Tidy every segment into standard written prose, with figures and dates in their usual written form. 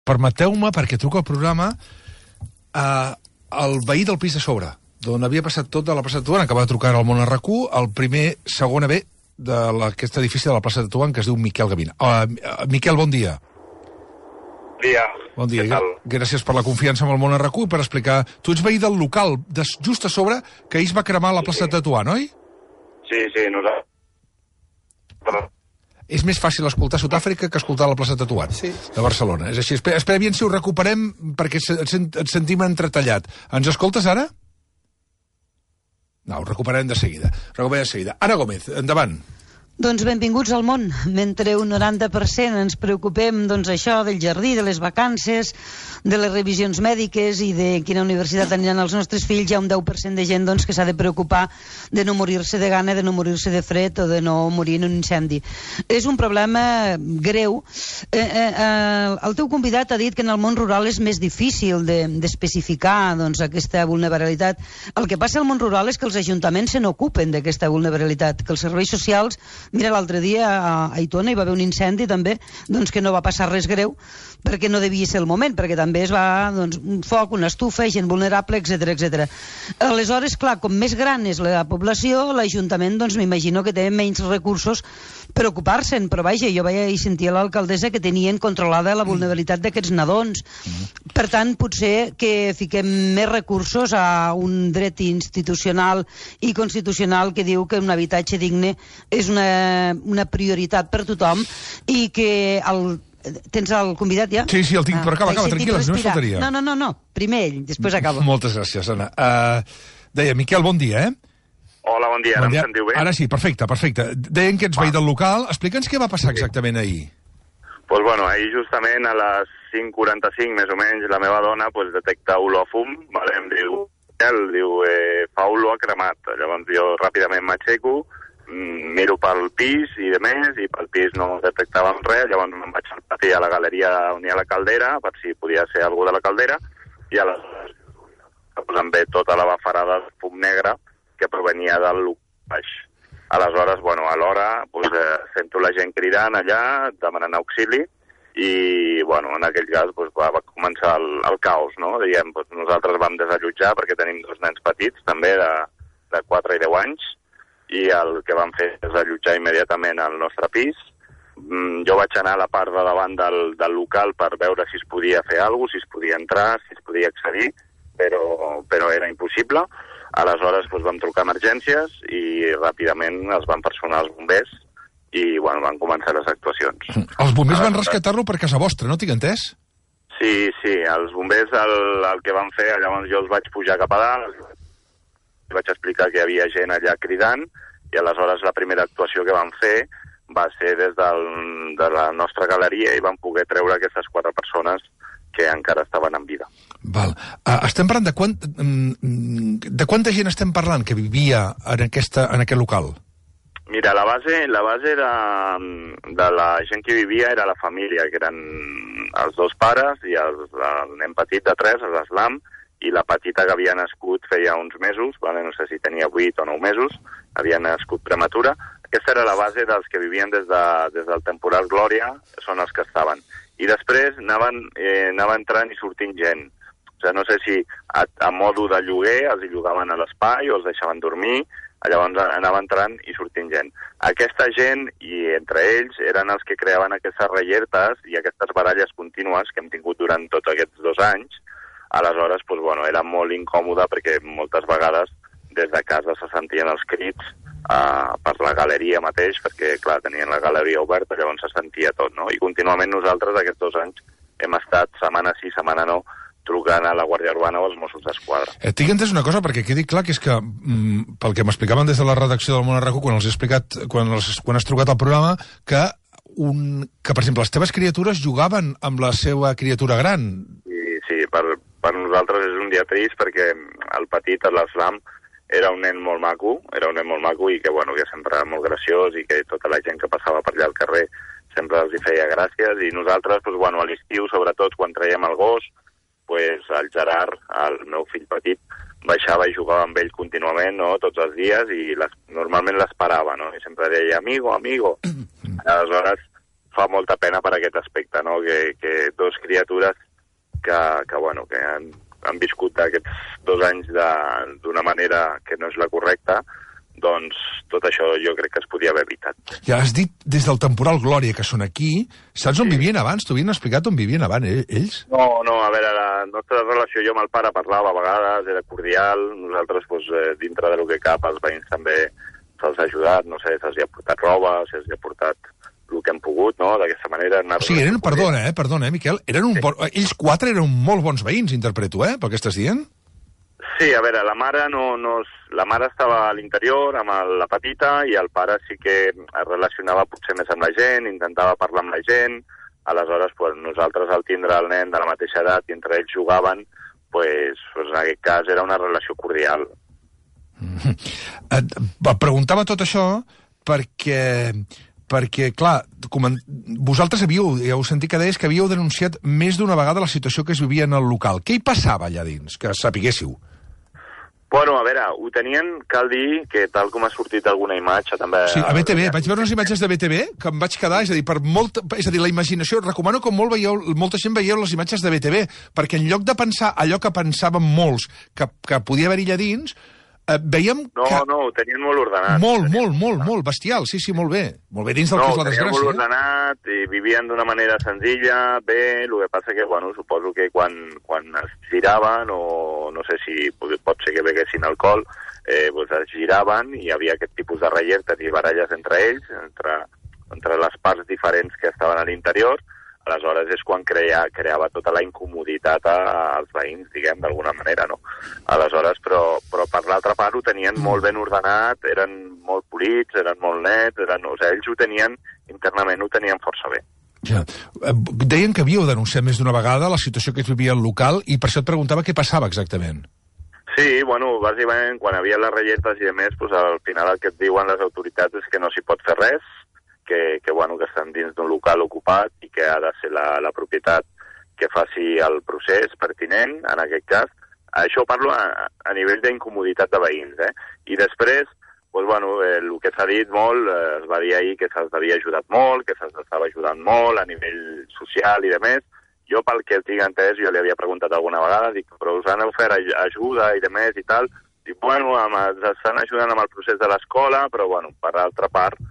permeteu-me, perquè truco al programa, el veí del pis de sobre, d'on havia passat tot de la plaça de Tetuan, que va trucar al Món RQ, el primer segon B d'aquest edifici de la plaça de Tetuan, que es diu Miquel Gavina. Miquel, bon dia. Bon dia. Gràcies per la confiança amb el Món RQ i per explicar... Tu ets veí del local, just a sobre, que ahir es va cremar a la plaça de Tetuan, oi? Sí, nosaltres... És més fàcil escoltar Sud-àfrica que escoltar la plaça de Tetuan, de Barcelona. És així. Espera bien si ho recuperem, perquè et sentim entretallat. Ens escoltes ara? No, ho recuperem de seguida. Anna Gómez, endavant. Doncs benvinguts al món. Mentre un 90% ens preocupem això del jardí, de les vacances, de les revisions mèdiques i de quina universitat aniran els nostres fills, hi ha un 10% de gent que s'ha de preocupar de no morir-se de gana, de no morir-se de fred o de no morir en un incendi. És un problema greu. El teu convidat ha dit que en el món rural és més difícil d'especificar aquesta vulnerabilitat. El que passa al món rural és que els ajuntaments se n'ocupen d'aquesta vulnerabilitat, que els serveis socials... Mira, l'altre dia a Aitona hi va haver un incendi també, que no va passar res greu perquè no devia ser el moment, perquè també es va un foc, una estufa, gent vulnerable, etc. Aleshores, clar, com més gran és la població, l'Ajuntament, m'imagino que té menys recursos per ocupar-se'n, però vaja, jo vaig sentir a l'alcaldessa que tenien controlada la vulnerabilitat d'aquests nadons. Per tant, potser que fiquem més recursos a un dret institucional i constitucional que diu que un habitatge digne és una prioritat per tothom i que Tens el convidat ja? Sí, el tinc, però acaba, tranquil·la, només faltaria. No, primer ell, després acabo. Moltes gràcies, Anna. Deia, Miquel, bon dia, Hola, bon dia, ara em sentiu bé? Ara sí, perfecte. Deien que ets veí del local. Explica'ns què va passar exactament ahir. Doncs ahir justament a les 5:45, més o menys, la meva dona detecta olor a fum, em diu, fa olor a cremat. Llavors jo ràpidament m'aixeco, miro pel pis i de més, i pel pis no detectàvem res, llavors me'n vaig al pati a la galeria on hi ha la caldera, per si podia ser algú de la caldera, i aleshores em ve tota la bafarada de fum negre que provenia del baix. Aleshores, a l'hora, sento la gent cridant allà, demanant auxili, i, en aquell cas, va començar el caos, no? Diguem, nosaltres vam desallotjar perquè tenim 2 nens petits, també de 4 i 10 anys, i el que vam fer és allotjar immediatament al nostre pis. Jo vaig anar a la part de davant del local per veure si es podia fer alguna cosa, si es podia entrar, si es podia accedir, però era impossible. Aleshores vam trucar a emergències i ràpidament es van personar els bombers i van començar les actuacions. Els bombers van rescatar-lo per casa vostra, no tinc entès? Sí, els bombers el que van fer, llavors jo els vaig pujar cap a dalt, vaig explicar que hi havia gent allà cridant, i aleshores la primera actuació que van fer va ser des de la nostra galeria i van poder treure aquestes 4 persones que encara estaven en vida. Val. Estem parlant de quanta gent estem parlant que vivia en aquest local? Mira, la base de la gent que vivia era la família, que eren els 2 pares i el nen petit de 3, l'Aslam, i la petita que havia nascut feia uns mesos, no sé si tenia 8 o 9 mesos, havia nascut prematura. Aquesta era la base dels que vivien des del temporal Glòria, són els que estaven. I després anava entrant i sortint gent. O sigui, no sé si a modo de lloguer els hi llogaven a l'espai o els deixaven dormir, llavors anava entrant i sortint gent. Aquesta gent, i entre ells, eren els que creaven aquestes rellertes i aquestes baralles contínues que hem tingut durant tots aquests 2 anys. Aleshores, era molt incòmode perquè moltes vegades des de casa se sentien els crits per la galeria mateix, perquè, clar, tenien la galeria oberta, llavors se sentia tot, no? I contínuament nosaltres aquests 2 anys hem estat setmana sí, setmana no, trucant a la Guàrdia Urbana o als Mossos d'Esquadra. Tinc entès una cosa, perquè quedi clar que és que, pel que m'explicaven des de la redacció del Món RQ, quan has trucat al programa, que, per exemple, les teves criatures jugaven amb la seva criatura gran. Sí, per nosaltres és un dia trist perquè el petit, l'Aslam, era un nen molt maco i que sempre era molt graciós i que tota la gent que passava per allà al carrer sempre els hi feia gràcies, i nosaltres, a l'estiu, sobretot quan traiem el gos, el Gerard, el meu fill petit, baixava i jugava amb ell contínuament, no?, tots els dies, i normalment l'esperava, no?, i sempre deia, amigo. Aleshores, fa molta pena per aquest aspecte, no? Que dos criatures que han viscut aquests 2 anys d'una manera que no és la correcta, doncs tot això jo crec que es podia haver evitat. Ja has dit des del temporal Glòria que són aquí. Saps on vivien abans? T'ho havien explicat on vivien abans, ells? No, a veure, la nostra relació jo amb el pare parlava a vegades, era cordial, nosaltres dintre del que cap, els veïns també se'ls ha ajudat, no sé, se'ls ha portat roba, se'ls ha portat el que hem pogut, no?, d'aquesta manera. O sigui, perdona, Miquel, ells 4 eren molt bons veïns, interpreto, pel que estàs dient? Sí, a veure, la mare la mare estava a l'interior amb la petita i el pare sí que es relacionava potser més amb la gent, intentava parlar amb la gent, aleshores nosaltres al tindre el nen de la mateixa edat i entre ells jugaven, en aquest cas era una relació cordial. Preguntava tot això perquè, clar, vosaltres heu sentit que deies que havíeu denunciat més d'una vegada la situació que es vivia en el local. Què hi passava allà dins, que sapiguéssiu? Bueno, a veure, ho tenien, cal dir, que tal com ha sortit alguna imatge també... Sí, a BTV, vaig veure unes imatges de BTV que em vaig quedar, és a dir, la imaginació, recomano que molta gent veieu les imatges de BTV, perquè en lloc de pensar allò que pensàvem molts, que podia haver-hi allà dins, veiem que... No, ho tenien molt ordenat. Molt bestial, sí, molt bé. Molt bé dins del que és la desgràcia. No, ho tenien molt ordenat i vivien d'una manera senzilla, bé, el que passa que, suposo que quan es giraven, o no sé si pot ser que beguessin alcohol, es giraven i hi havia aquest tipus de rellertes i baralles entre ells, entre les parts diferents que estaven a l'interior. Aleshores és quan creava tota la incomoditat als veïns, diguem, d'alguna manera, no? Aleshores, però per l'altra part ho tenien molt ben ordenat, eren molt polits, eren molt nets, ells ho tenien, internament ho tenien força bé. Ja. Deien que havíeu denunciat més d'una vegada la situació que es vivia al local i per això et preguntava què passava exactament. Sí, bàsicament, quan hi havia les relletes i demés, al final el que et diuen les autoritats és que no s'hi pot fer res, que estan dins d'un local ocupat i que ha de ser la propietat que faci el procés pertinent, en aquest cas. Això parlo a nivell d'incomoditat de veïns, I després, el que s'ha dit molt, es va dir ahir que se'ls havia ajudat molt, que se'ls estava ajudant molt a nivell social i demés. Jo, pel que el tinc entès, jo li havia preguntat alguna vegada, dic, però us han ofert ajuda i demés i tal? Dic, ens estan ajudant amb el procés de l'escola, però, per l'altra part,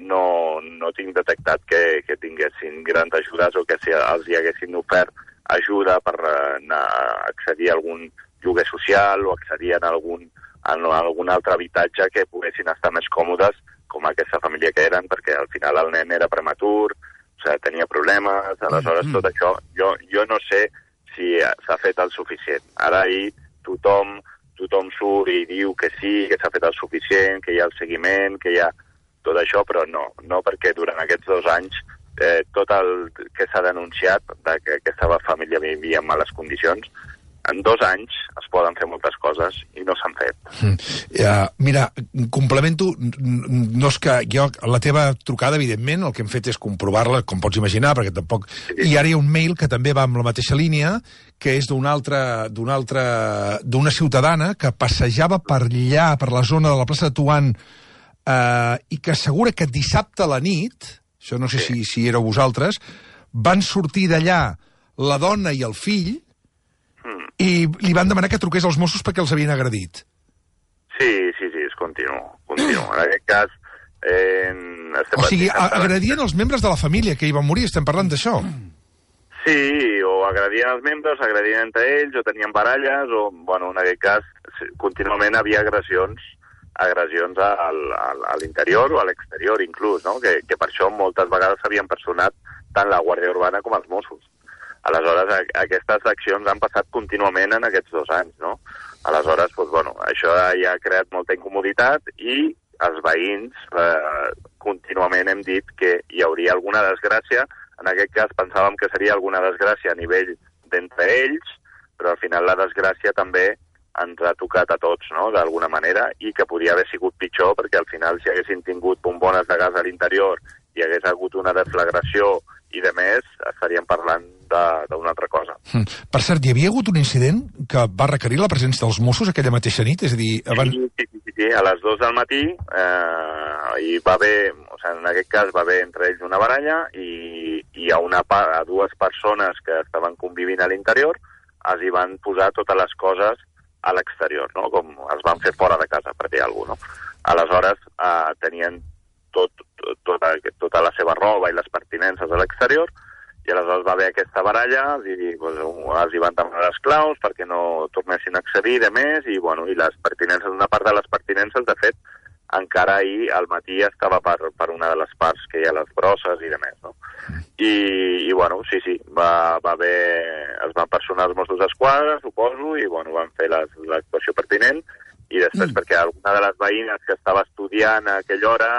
no tinc detectat que tinguessin grans ajudes o que els hi haguessin ofert ajuda per accedir a algun lloguer social o accedir a algun altre habitatge que poguessin estar més còmodes com aquesta família que eren, perquè al final el nen era prematur, tenia problemes, aleshores tot això jo no sé si s'ha fet el suficient. Ara ahir tothom surt i diu que sí, que s'ha fet el suficient, que hi ha el seguiment, que hi ha tot això, però no, perquè durant aquests 2 anys tot el que s'ha denunciat que aquesta família vivia en males condicions, en 2 anys es poden fer moltes coses i no s'han fet. Mira, complemento, no és que jo, la teva trucada, evidentment, el que hem fet és comprovar-la, com pots imaginar, perquè tampoc... Sí. I ara hi ha un mail que també va amb la mateixa línia, que és d'una ciutadana que passejava per allà, per la zona de la plaça de Tuan, i que assegura que dissabte a la nit, això no sé si éreu vosaltres, van sortir d'allà la dona i el fill i li van demanar que truqués als Mossos perquè els havien agredit. Sí, és continu. En aquest cas... O sigui, agredien els membres de la família que hi van morir, estem parlant d'això. Sí, o agredien els membres, agredien entre ells, o tenien baralles, o, en aquest cas, contínuament havia agressions a l'interior o a l'exterior inclús, no? Que per això moltes vegades s'havien personat tant la Guàrdia Urbana com els Mossos. Aleshores, aquestes accions han passat contínuament en aquests 2 anys, no? Aleshores, això ja ha creat molta incomoditat i els veïns contínuament hem dit que hi hauria alguna desgràcia. En aquest cas pensàvem que seria alguna desgràcia a nivell d'entre ells, però al final la desgràcia també ens ha tocat a tots, no?, d'alguna manera, i que podia haver sigut pitjor, perquè al final si haguessin tingut bombones de gas a l'interior i hagués hagut una deflagració i de més, estaríem parlant d'una altra cosa. Per cert, hi havia hagut un incident que va requerir la presència dels Mossos aquella mateixa nit? És a dir, abans... Sí, a les 2 del matí hi va haver, en aquest cas va haver entre ells una baralla i a dues persones que estaven convivint a l'interior es hi van posar totes les coses a l'exterior, no? Com es van fer fora de casa, per dir alguna cosa, no? Aleshores, tenien tota la seva roba i les pertinences a l'exterior, i aleshores va haver aquesta baralla, i els hi van demanar les claus perquè no tornessin a accedir, de més, i les pertinences, una part de les pertinences, de fet, encara ahir al matí estava per una de les parts que hi ha les brosses i de més, no? I sí, va haver... Es van personar els Mossos d'Esquadra, suposo, i van fer l'actuació pertinent, i després perquè alguna de les veïnes que estava estudiant a aquella hora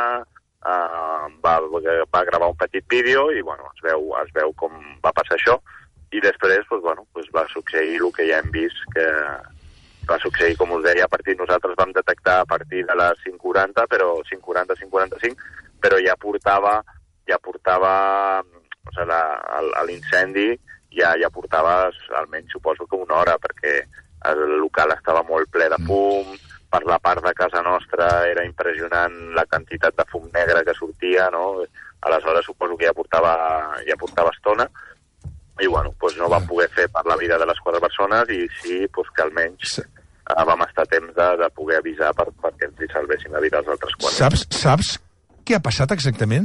va gravar un petit vídeo i es veu com va passar això, i després va succeir el que ja hem vist, que va succeir, com us deia, nosaltres vam detectar a partir de les 5:40, però 5:40-5:45, però ja portava l'incendi ja portava almenys, suposo que una hora, perquè el local estava molt ple de fum, per la part de casa nostra era impressionant la quantitat de fum negre que sortia, no? Aleshores suposo que ja portava estona, i no vam poder fer per la vida de les 4 persones, i sí que almenys vam estar a temps de poder avisar perquè ens hi salvessin la vida als altres 4. Saps què ha passat exactament?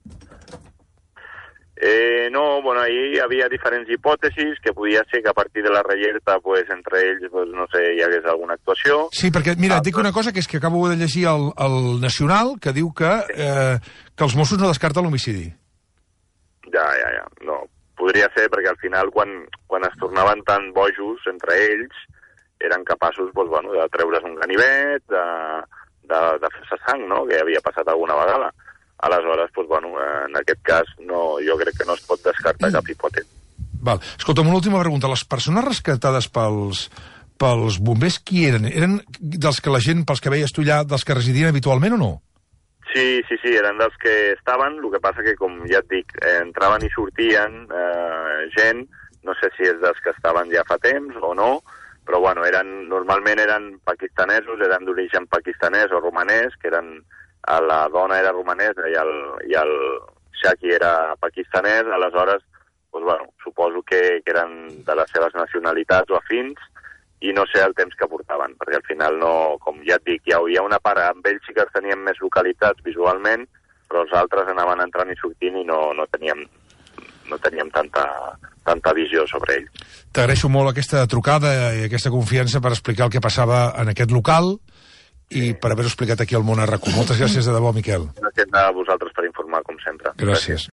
No, ahir hi havia diferents hipòtesis, que podia ser que a partir de la Reyerta, entre ells, no sé, hi hagués alguna actuació. Sí, perquè, mira, et dic una cosa, que és que acabo de llegir el Nacional, que diu que els Mossos no descarten l'homicidi. Ja, no. Podria ser, perquè al final, quan es tornaven tan bojos entre ells, eren capaços, de treure's un ganivet, de fer-se sang, no?, que havia passat alguna vegada. Aleshores, en aquest cas, jo crec que no es pot descartar cap hipòtesi. Val. Escolta'm, una última pregunta. Les persones rescatades pels bombers, qui eren? Eren dels que la gent, pels que veies tu allà, dels que residien habitualment o no? Sí, eren dels que estaven, el que passa que, com ja et dic, entraven i sortien gent, no sé si és dels que estaven ja fa temps o no, però normalment eren pakistanesos, eren d'origen pakistanès o romanès, que eren... La dona era romanesa i el Shaki era pakistanès, aleshores, suposo que eren de les seves nacionalitats o afins, i no sé el temps que portaven, perquè al final no, com ja et dic, hi havia una part, amb ells sí que els teníem més localitats visualment, però els altres anaven entrant i sortint i no teníem tanta visió sobre ell. T'agraeixo molt aquesta trucada i aquesta confiança per explicar el que passava en aquest local i per haver-ho explicat aquí al Món a RAC1. Moltes gràcies de debò, Miquel. Gràcies a vosaltres per informar, com sempre. Gràcies.